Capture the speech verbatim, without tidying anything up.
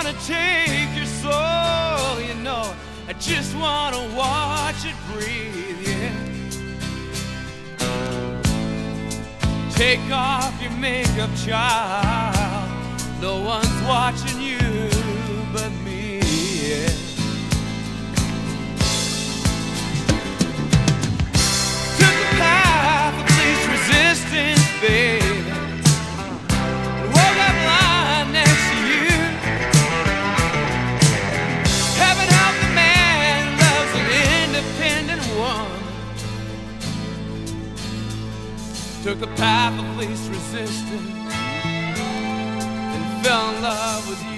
wanna take your soul, you know. I just wanna watch it breathe, yeah. Take off your makeup, child. No one's watching you but me, yeah. Took a path of least resistance, baby. Woke up lying next to you. Heaven help the man who loves an independent woman. Took a path of least resistance and fell in love with you.